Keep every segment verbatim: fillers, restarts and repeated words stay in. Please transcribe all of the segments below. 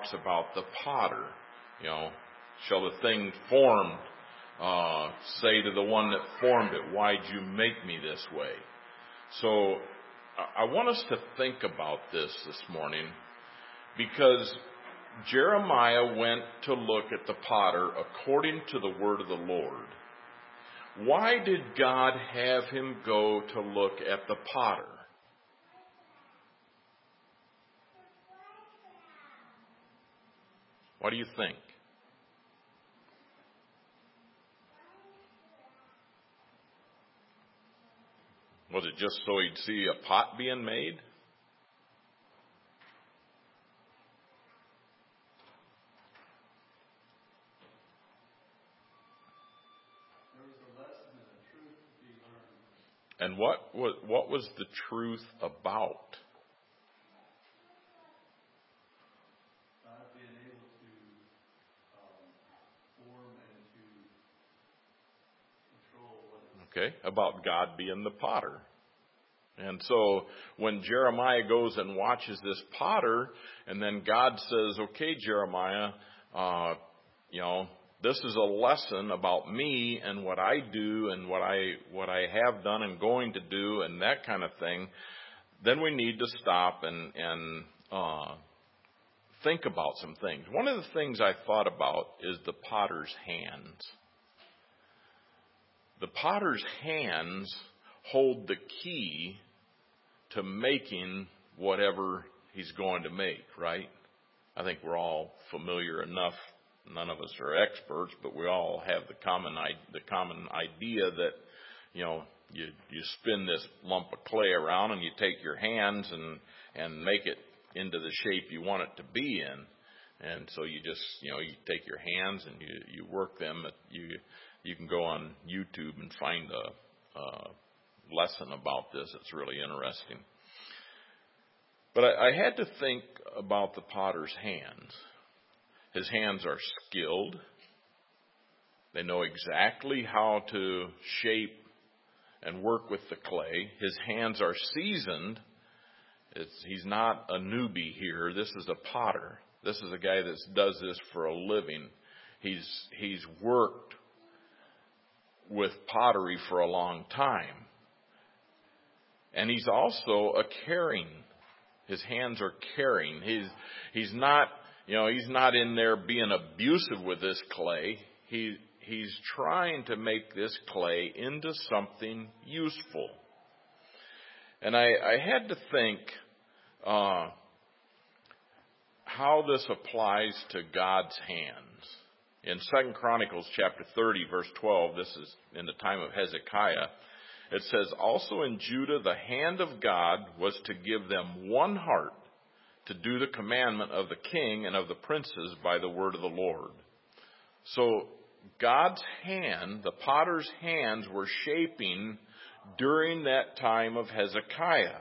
talks about the potter. You know, shall the thing formed uh, say to the one that formed it, why'd you make me this way? So I want us to think about this this morning, because Jeremiah went to look at the potter according to the word of the Lord. Why did God have him go to look at the potter? What do you think? Was it just so he'd see a pot being made? And what was, what was the truth about? God being able to um, form and to control what Okay, about God being the potter. And so when Jeremiah goes and watches this potter, and then God says, okay, Jeremiah, uh, you know, this is a lesson about me and what I do and what I what I have done and going to do and that kind of thing, then we need to stop and, and uh, think about some things. One of the things I thought about is the potter's hands. The potter's hands hold the key to making whatever he's going to make, right? I think we're all familiar enough. None of us are experts, but we all have the common the common idea that, you know, you you spin this lump of clay around and you take your hands and and make it into the shape you want it to be in. And so you just, you know, you take your hands and you you work them. You you can go on YouTube and find a, a lesson about this. It's really interesting. But I, I had to think about the potter's hands. His hands are skilled. They know exactly how to shape and work with the clay. His hands are seasoned. It's, he's not a newbie here. This is a potter. This is a guy that does this for a living. He's he's worked with pottery for a long time. And he's also a caring. His hands are caring. He's he's not, you know, he's not in there being abusive with this clay. He he's trying to make this clay into something useful. And I, I had to think uh, how this applies to God's hands. In Second Chronicles chapter thirty, verse twelve, this is in the time of Hezekiah, it says, also in Judah the hand of God was to give them one heart to do the commandment of the king and of the princes by the word of the Lord. So God's hand, the potter's hands, were shaping during that time of Hezekiah.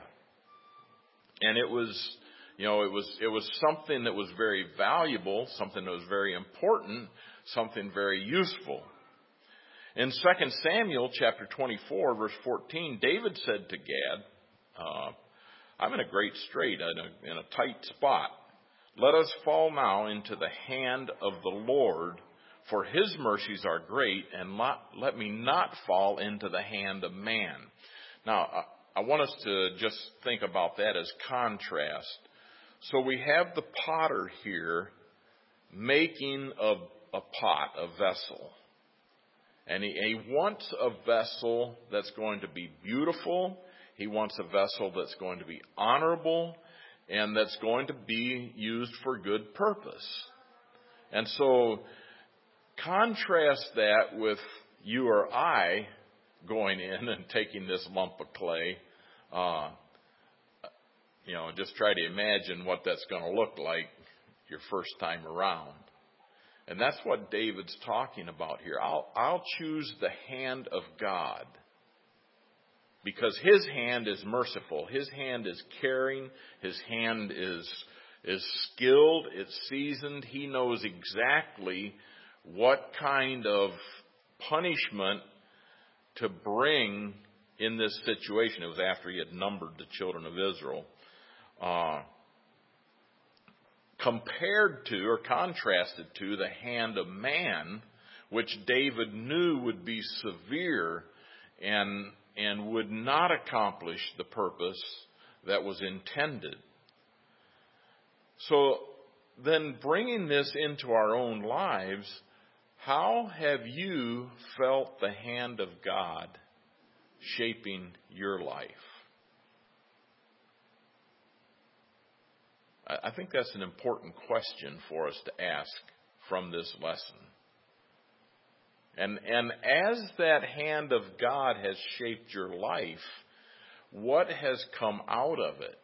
And it was, you know, it was it was something that was very valuable, something that was very important, something very useful. In Second Samuel chapter twenty-four, verse fourteen, David said to Gad, uh, I'm in a great strait, in a, in a tight spot. Let us fall now into the hand of the Lord, for his mercies are great, and not, let me not fall into the hand of man. Now, I, I want us to just think about that as contrast. So we have the potter here making a, a pot, a vessel. And he, he wants a vessel that's going to be beautiful. He wants a vessel that's going to be honorable and that's going to be used for good purpose. And so contrast that with you or I going in and taking this lump of clay. Uh, you know, just try to imagine what that's going to look like your first time around. And that's what David's talking about here. I'll, I'll choose the hand of God because his hand is merciful. His hand is caring. His hand is, is skilled. It's seasoned. He knows exactly what kind of punishment to bring in this situation. It was after he had numbered the children of Israel. Uh, compared to or contrasted to the hand of man, which David knew would be severe and, and would not accomplish the purpose that was intended. So then, bringing this into our own lives, how have you felt the hand of God shaping your life? I think that's an important question for us to ask from this lesson. And, and as that hand of God has shaped your life, what has come out of it?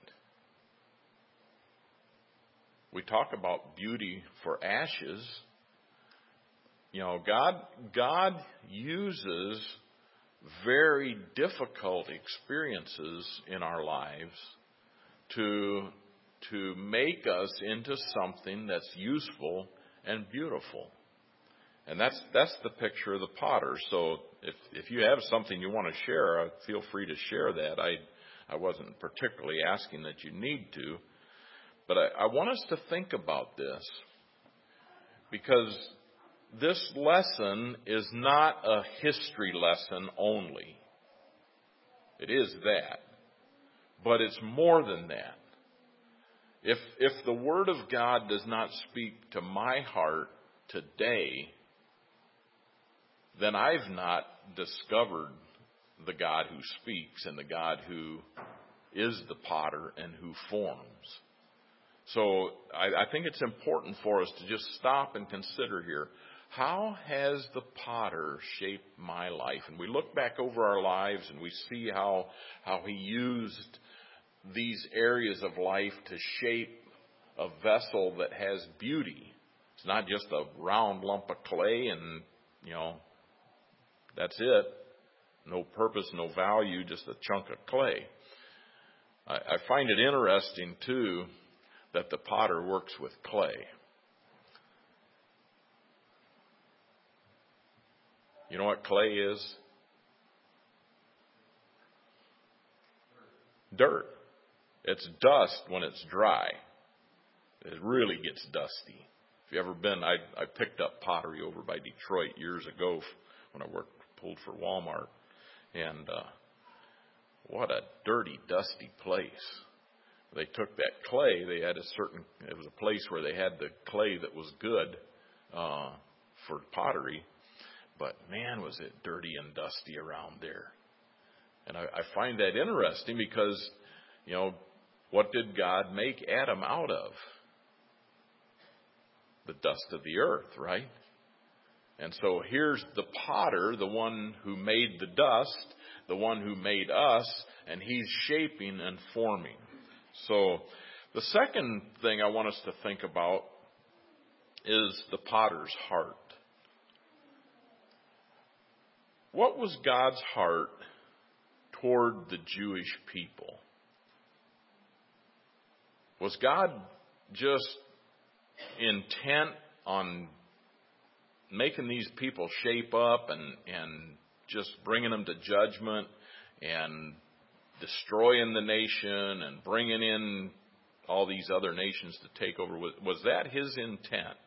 We talk about beauty for ashes. You know, God, God uses very difficult experiences in our lives to, to make us into something that's useful and beautiful. And that's that's the picture of the potter. So if if you have something you want to share, feel free to share that. I I wasn't particularly asking that you need to. But I, I want us to think about this, because this lesson is not a history lesson only. It is that, but it's more than that. If if the Word of God does not speak to my heart today, then I've not discovered the God who speaks and the God who is the potter and who forms. So I, I think it's important for us to just stop and consider here, how has the potter shaped my life? And we look back over our lives and we see how how he used these areas of life to shape a vessel that has beauty. It's not just a round lump of clay and, you know, that's it. No purpose, no value, just a chunk of clay. I, I find it interesting, too, that the potter works with clay. You know what clay is? Dirt. It's dust when it's dry. It really gets dusty. If you've ever been, I, I picked up pottery over by Detroit years ago when I worked, pulled for Walmart. And uh, what a dirty, dusty place. They took that clay. They had a certain, it was a place where they had the clay that was good uh, for pottery. But man, was it dirty and dusty around there. And I, I find that interesting because, you know, what did God make Adam out of? The dust of the earth, right? And so here's the potter, the one who made the dust, the one who made us, and he's shaping and forming. So the second thing I want us to think about is the potter's heart. What was God's heart toward the Jewish people? Was God just intent on making these people shape up and, and just bringing them to judgment and destroying the nation and bringing in all these other nations to take over? Was, was that his intent?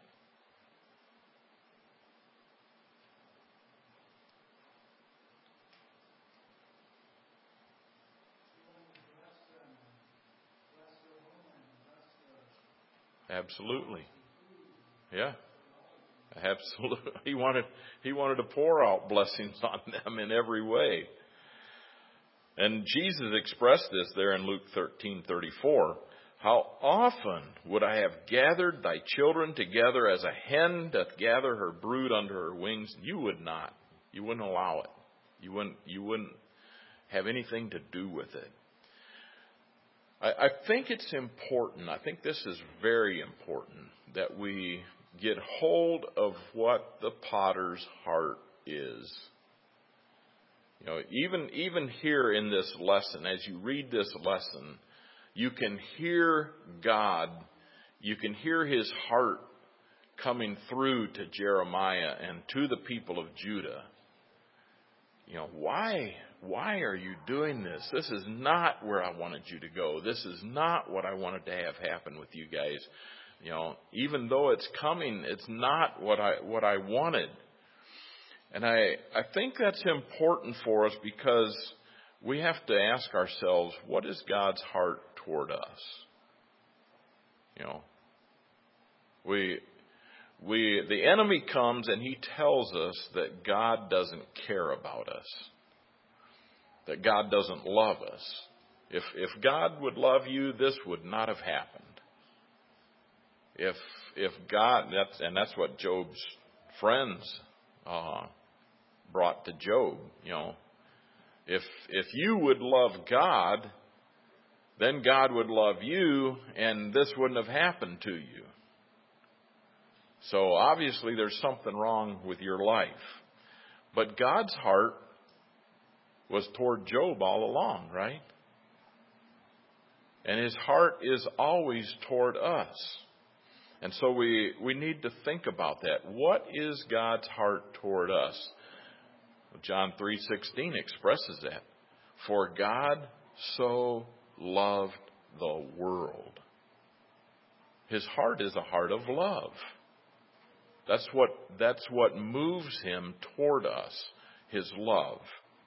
Absolutely. Yeah. Absolutely. He wanted he wanted to pour out blessings on them in every way. And Jesus expressed this there in Luke thirteen thirty-four. How often would I have gathered thy children together as a hen doth gather her brood under her wings? You would not. You wouldn't allow it. You wouldn't you wouldn't have anything to do with it. I, I think it's important. I think this is very important that we get hold of what the potter's heart is. You know, even even here in this lesson, as you read this lesson, you can hear God, you can hear his heart coming through to Jeremiah and to the people of Judah. You know, why why are you doing this? This is not where I wanted you to go. This is not what I wanted to have happen with you guys. You know, even though it's coming, it's not what I what I wanted. And I, I think that's important for us because we have to ask ourselves, what is God's heart toward us? You know, we we the enemy comes and he tells us that God doesn't care about us, that God doesn't love us. If if God would love you, this would not have happened. If if God, that's and that's what Job's friends uh, brought to Job. You know, if if you would love God, then God would love you, and this wouldn't have happened to you. So obviously, there's something wrong with your life. But God's heart was toward Job all along, right? And His heart is always toward us. And so we, we need to think about that. What is God's heart toward us? John three sixteen expresses that. For God so loved the world. His heart is a heart of love. That's what, that's what moves Him toward us, His love.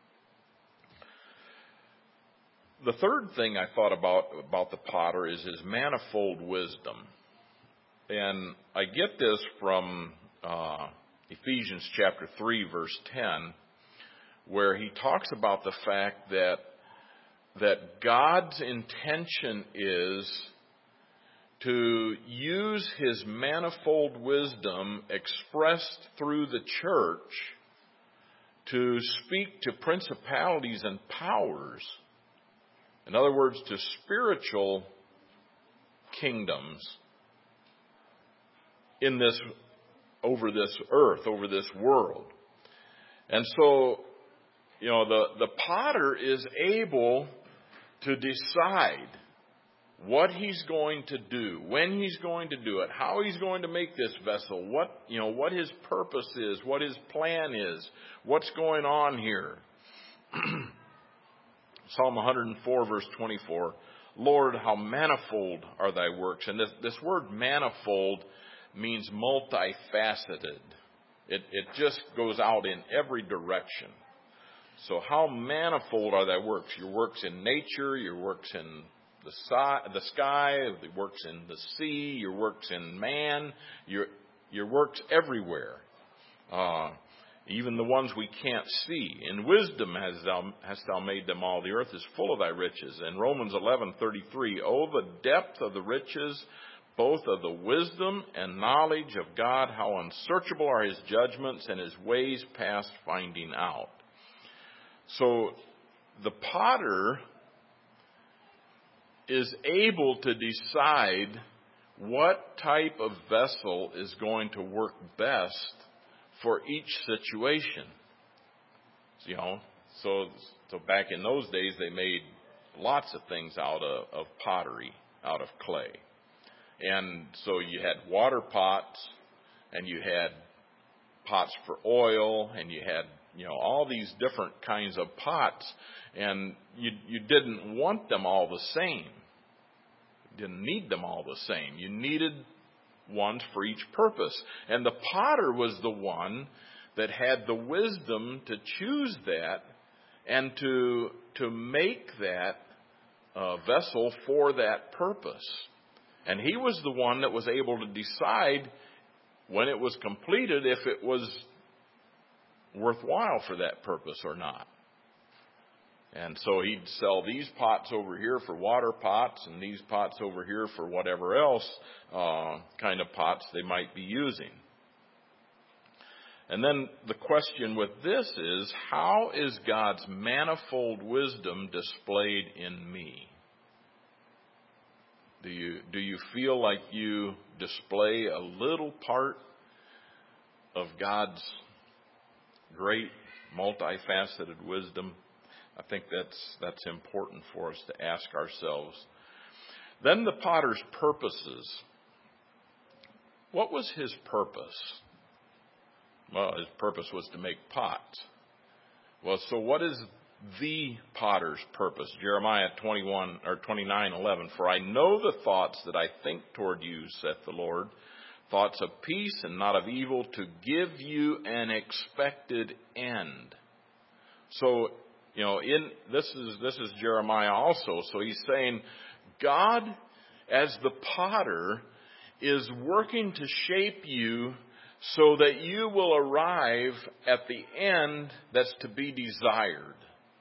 The third thing I thought about, about the potter is his manifold wisdom. And I get this from uh, Ephesians chapter three, verse ten, where he talks about the fact that that God's intention is to use His manifold wisdom expressed through the church to speak to principalities and powers. In other words, to spiritual kingdoms in this, over this earth, over this world. And so, you know, the, the potter is able to decide what he's going to do, when he's going to do it, how he's going to make this vessel, what, you know, what his purpose is, what his plan is, what's going on here. Psalm one hundred four, verse twenty-four, Lord, how manifold are thy works. And this, this word manifold means multifaceted. It, it just goes out in every direction. So how manifold are thy works? Your works in nature, your works in the, si- the sky, your works in the sea, your works in man, your, your works everywhere. Uh, even the ones we can't see. In wisdom hast thou, hast thou made them all. The earth is full of thy riches. In Romans eleven thirty-three, oh, the depth of the riches, both of the wisdom and knowledge of God, how unsearchable are His judgments and His ways past finding out. So the potter is able to decide what type of vessel is going to work best for each situation. You know, so so back in those days they made lots of things out of, of pottery, out of clay. And so you had water pots, and you had pots for oil, and you had, you know, all these different kinds of pots, and you you didn't want them all the same. You didn't need them all the same. You needed ones for each purpose. And the potter was the one that had the wisdom to choose that and to to make that uh, vessel for that purpose. And he was the one that was able to decide when it was completed if it was worthwhile for that purpose or not. And so he'd sell these pots over here for water pots and these pots over here for whatever else uh, kind of pots they might be using. And then the question with this is, how is God's manifold wisdom displayed in me? Do you, do you feel like you display a little part of God's great multifaceted wisdom? I think that's that's important for us to ask ourselves. Then the potter's purposes. What was his purpose? Well, his purpose was to make pots. Well, so what is the potter's purpose. Jeremiah twenty-one or twenty-nine eleven. For I know the thoughts that I think toward you, saith the Lord, thoughts of peace and not of evil, to give you an expected end. So, you know, in this is this is Jeremiah also. So he's saying God, as the potter, is working to shape you so that you will arrive at the end that's to be desired.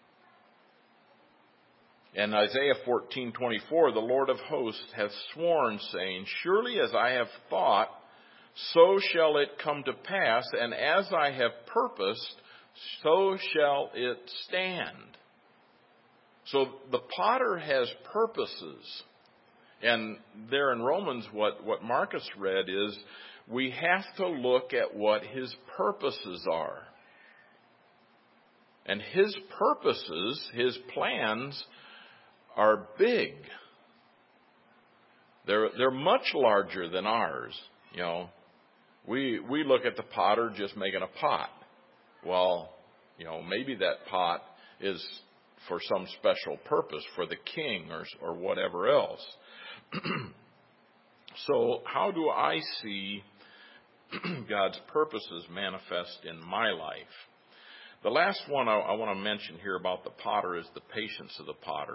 And Isaiah fourteen twenty-four, the Lord of hosts hath sworn, saying, surely as I have thought, so shall it come to pass, and as I have purposed, so shall it stand. So the potter has purposes. And there in Romans, what, what Marcus read is, we have to look at what his purposes are. And his purposes, his plans, are big. They're they're much larger than ours. You know, we we look at the potter just making a pot. Well, you know, maybe that pot is for some special purpose for the king or or whatever else. So, how do I see God's purposes manifest in my life? The last one I, I want to mention here about the potter is the patience of the potter.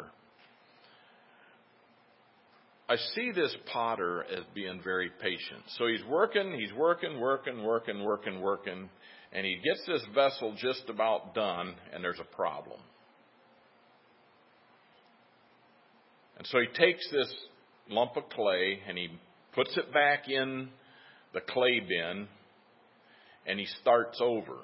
I see this potter as being very patient. So he's working, he's working, working, working, working, working, and he gets this vessel just about done, and there's a problem. And so he takes this lump of clay and he puts it back in the clay bin, and he starts over.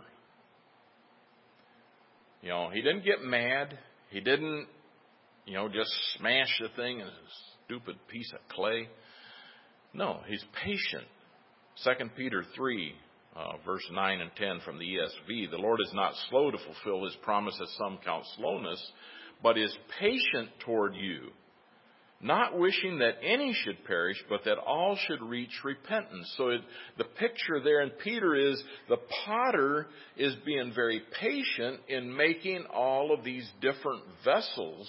You know, he didn't get mad. He didn't, you know, just smash the thing in a stupid piece of clay. No, he's patient. Second Peter three, uh, verse nine and ten from the E S V. The Lord is not slow to fulfill his promise, as some count slowness, but is patient toward you, not wishing that any should perish, but that all should reach repentance. So it, the picture there in Peter is the potter is being very patient in making all of these different vessels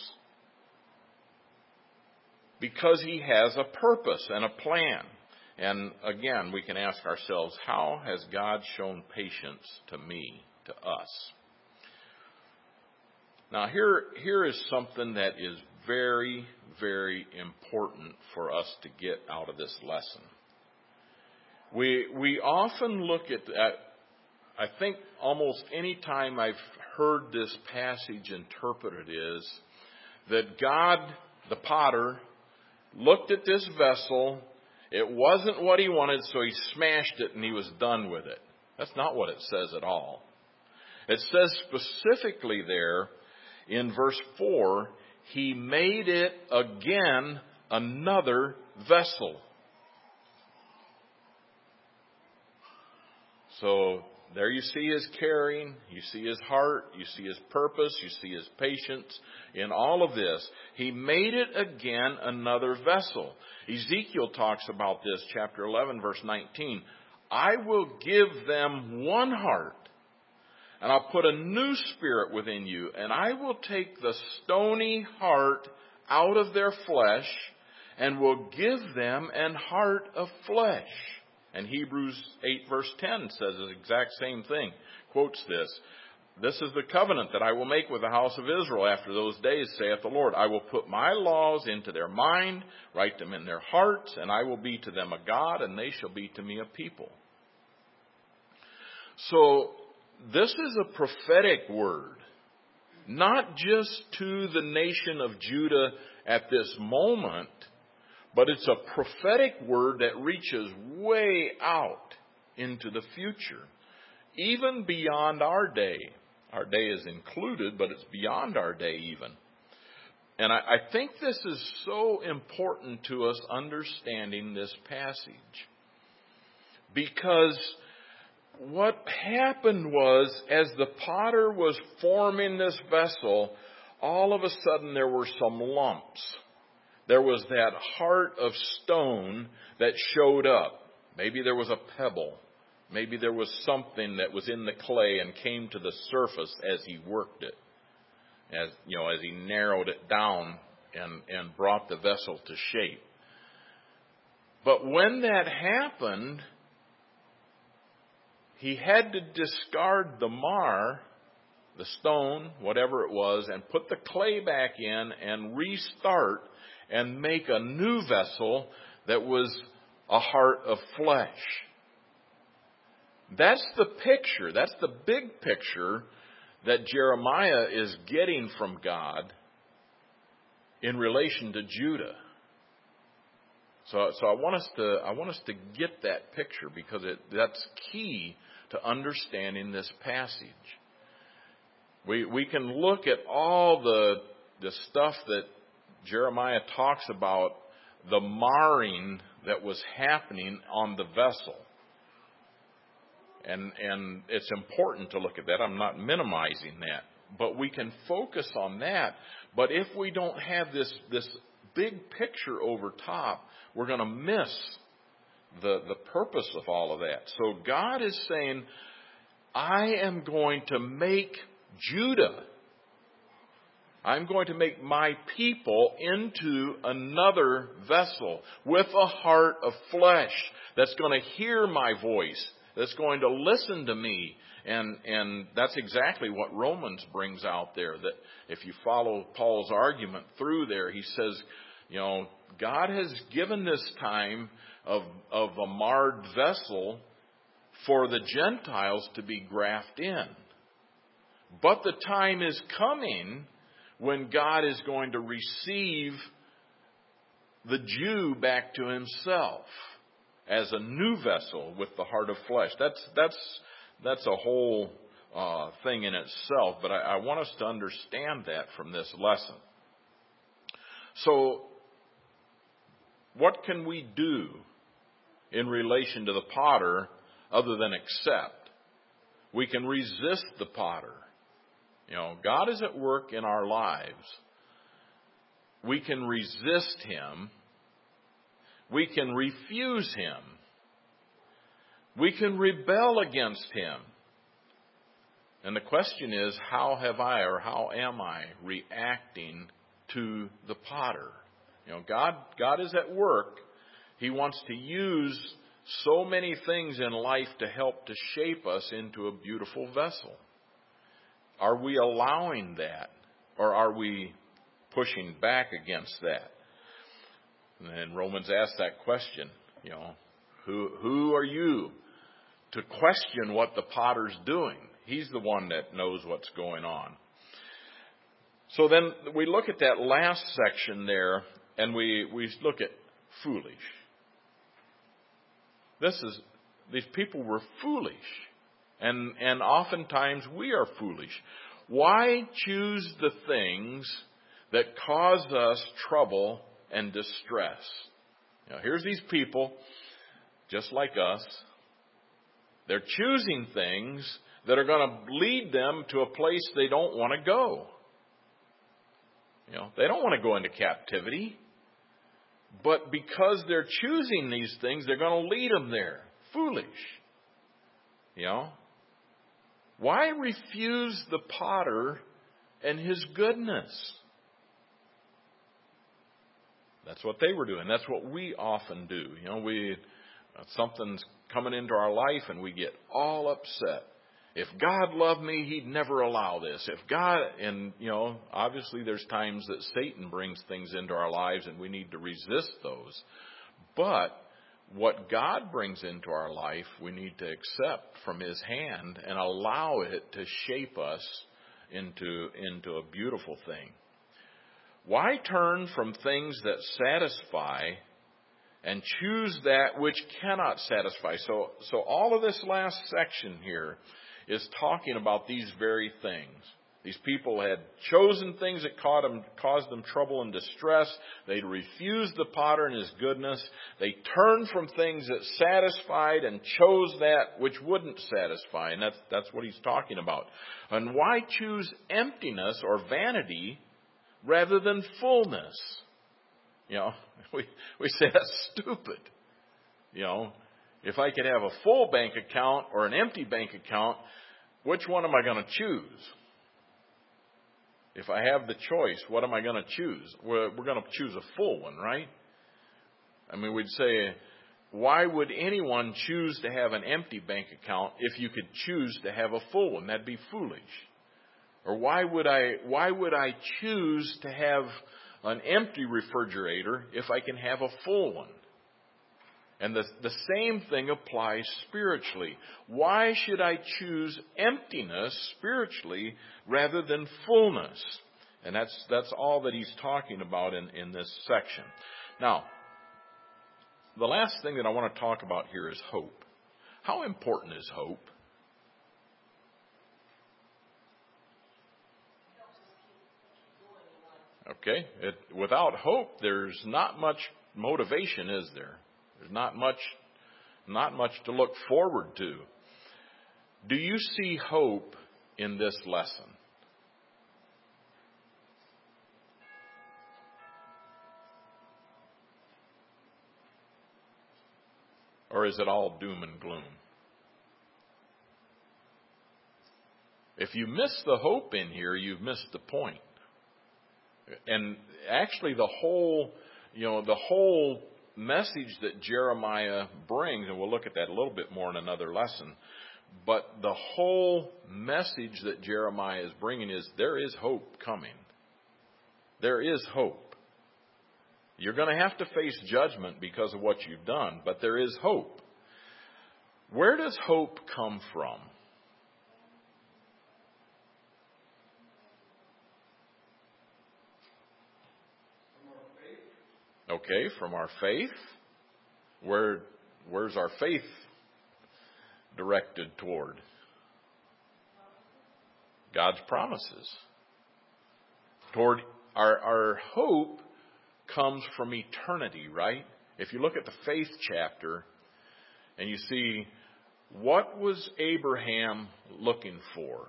because he has a purpose and a plan. And again, we can ask ourselves, how has God shown patience to me, to us? Now here, here is something that is very, very important for us to get out of this lesson. We we often look at, at I think almost any time I've heard this passage interpreted is that God, the potter, looked at this vessel. It wasn't what he wanted, so he smashed it and he was done with it. That's not what it says at all. It says specifically there in verse four, he made it again another vessel. So there you see his caring, you see his heart, you see his purpose, you see his patience in all of this. He made it again another vessel. Ezekiel talks about this, chapter eleven, verse nineteen. I will give them one heart, and I'll put a new spirit within you, and I will take the stony heart out of their flesh, and will give them an heart of flesh. And Hebrews eight verse ten says the exact same thing. Quotes this. This is the covenant that I will make with the house of Israel after those days, saith the Lord. I will put my laws into their mind, write them in their hearts, and I will be to them a God, and they shall be to me a people. So, this is a prophetic word, not just to the nation of Judah at this moment, but it's a prophetic word that reaches way out into the future, even beyond our day. Our day is included, but it's beyond our day even. And I, I think this is so important to us understanding this passage, because what happened was, as the potter was forming this vessel, all of a sudden there were some lumps. There was that heart of stone that showed up. Maybe there was a pebble. Maybe there was something that was in the clay and came to the surface as he worked it. as you know, as he narrowed it down and, and brought the vessel to shape. But when that happened, he had to discard the mar, the stone, whatever it was, and put the clay back in and restart and make a new vessel that was a heart of flesh. That's the picture. That's the big picture that Jeremiah is getting from God in relation to Judah. So, so I want us to I want us to get that picture because it, that's key to understanding this passage. We we can look at all the the stuff that Jeremiah talks about, the marring that was happening on the vessel. And and it's important to look at that. I'm not minimizing that. But we can focus on that. But if we don't have this, this big picture over top, we're going to miss the, the purpose of all of that. So God is saying, I am going to make Judah, I'm going to make my people into another vessel with a heart of flesh that's going to hear my voice, that's going to listen to me. And and that's exactly what Romans brings out there, that if you follow Paul's argument through there, he says, you know, God has given this time of, of a marred vessel for the Gentiles to be grafted in. But the time is coming when God is going to receive the Jew back to himself as a new vessel with the heart of flesh. That's that's that's a whole uh, thing in itself, but I, I want us to understand that from this lesson. So, what can we do in relation to the potter other than accept? We can resist the potter. You know, God is at work in our lives. We can resist him. We can refuse him. We can rebel against him. And the question is, how have I or how am I reacting to the potter? You know, God, God is at work. He wants to use so many things in life to help to shape us into a beautiful vessel. Are we allowing that? Or are we pushing back against that? And then Romans asks that question, you know, who, who are you to question what the potter's doing? He's the one that knows what's going on. So then we look at that last section there, and we, we look at foolish. This is, these people were foolish. And, and oftentimes we are foolish. Why choose the things that cause us trouble and distress? Now, here's these people, just like us. They're choosing things that are going to lead them to a place they don't want to go. You know, they don't want to go into captivity. But because they're choosing these things, they're going to lead them there. Foolish. You know? Why refuse the potter and his goodness? That's what they were doing. That's what we often do. You know, we something's coming into our life and we get all upset. If God loved me, he'd never allow this. If God, and you know, obviously there's times that Satan brings things into our lives and we need to resist those. But what God brings into our life, we need to accept from his hand and allow it to shape us into, into a beautiful thing. Why turn from things that satisfy and choose that which cannot satisfy? So, so all of this last section here is talking about these very things. These people had chosen things that caused them, caused them trouble and distress. They refused the potter and his goodness. They turned from things that satisfied and chose that which wouldn't satisfy. And that's, that's what he's talking about. And why choose emptiness or vanity rather than fullness? You know, we, we say that's stupid. You know, if I could have a full bank account or an empty bank account, which one am I going to choose? If I have the choice, what am I going to choose? We're, we're going to choose a full one, right? I mean, we'd say, why would anyone choose to have an empty bank account if you could choose to have a full one? That'd be foolish. Or why would I, why would I choose to have an empty refrigerator if I can have a full one? And the, the same thing applies spiritually. Why should I choose emptiness spiritually rather than fullness? And that's, that's all that he's talking about in, in this section. Now, the last thing that I want to talk about here is hope. How important is hope? Okay, it, without hope, there's not much motivation, is there? There's not much, not much to look forward to. Do you see hope in this lesson? Or is it all doom and gloom? If you miss the hope in here, you've missed the point. And actually the whole, you know, the whole message that Jeremiah brings, and we'll look at that a little bit more in another lesson, but the whole message that Jeremiah is bringing is there is hope coming. There is hope. You're going to have to face judgment because of what you've done, but there is hope. Where does hope come from? Okay, from our faith. Where, where's our faith directed toward? God's promises. Toward our, our hope comes from eternity, right? If you look at the faith chapter and you see, what was Abraham looking for?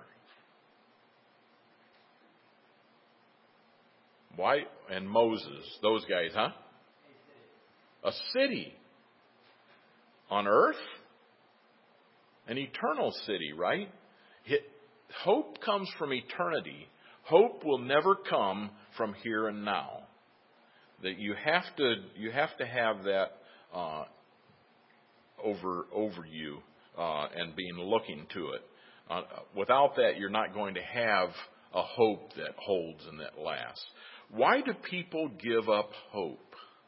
Why? And Moses, those guys, huh? A city on earth, an eternal city, right? It, hope comes from eternity. Hope will never come from here and now. That you have to, you have to have that uh, over over you uh, and being looking to it. Uh, without that, you're not going to have a hope that holds and that lasts. Why do people give up hope?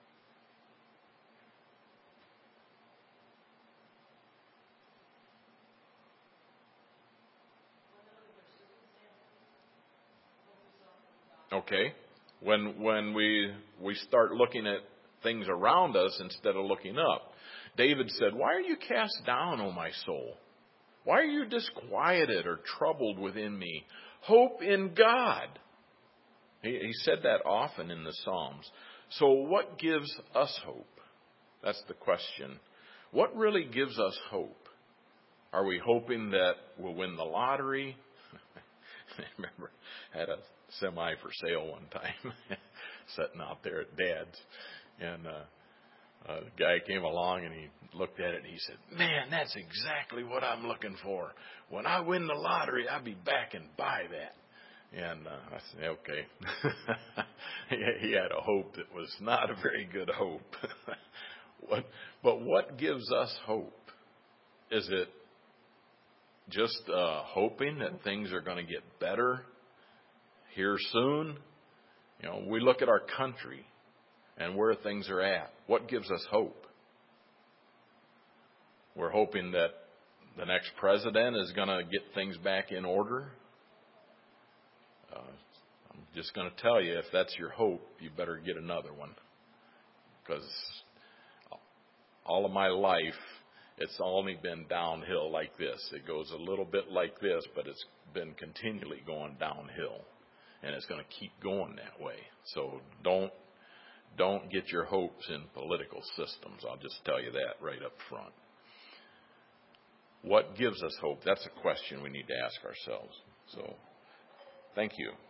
Okay. When when we we start looking at things around us instead of looking up. David said, "Why are you cast down, O my soul? Why are you disquieted or troubled within me? Hope in God." He, he said that often in the Psalms. So what gives us hope? That's the question. What really gives us hope? Are we hoping that we'll win the lottery? I remember I had a semi for sale one time, sitting out there at Dad's, and uh, a guy came along and he looked at it and he said, "Man, that's exactly what I'm looking for. When I win the lottery, I'll be back and buy that." And uh, I said, "Okay." He had a hope that was not a very good hope. what, but what gives us hope? Is it just uh, hoping that things are going to get better here soon? You know, we look at our country and where things are at. What gives us hope? We're hoping that the next president is going to get things back in order. Uh, I'm just going to tell you, if that's your hope, you better get another one. Because all of my life, it's only been downhill like this. It goes a little bit like this, but it's been continually going downhill. And it's going to keep going that way. So don't don't get your hopes in political systems. I'll just tell you that right up front. What gives us hope? That's a question we need to ask ourselves. So thank you.